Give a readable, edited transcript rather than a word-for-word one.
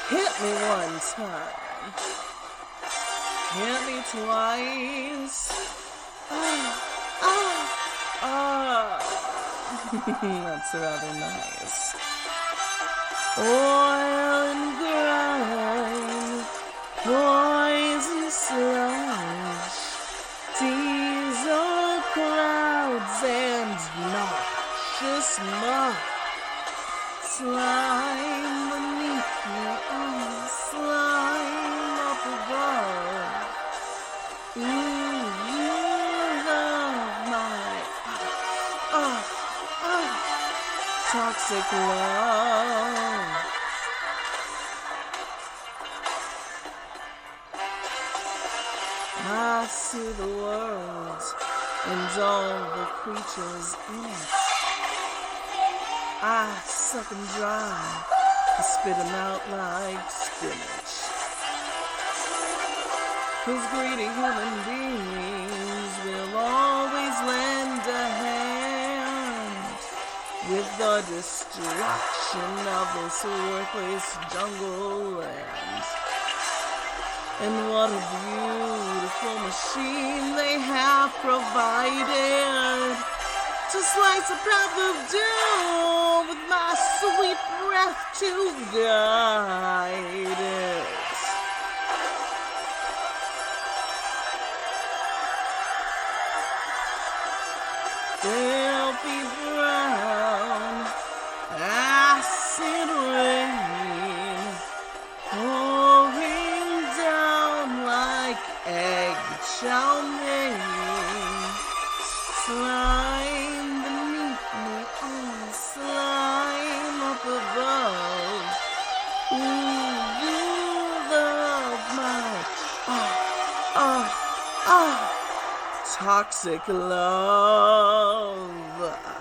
Hit me one time. Hit me twice. Ah, ah, ah. That's rather nice. Oil and grime, poison sludge, diesel clouds and noxious mud. Slime beneath me, slime up above. Ooh, you love my toxic love. I see the world and all the creatures in it. I suck them dry and spit them out like spinach. 'Cause greedy human beings will always lend a hand with the destruction of this worthless jungle land. And what a beautiful machine they have provided to slice a path of doom with my sweet breath to guide it. Filthy brown acid rain pouring down like egg chow mein. Slime beneath me, slime up above. Ooh, you love my toxic love.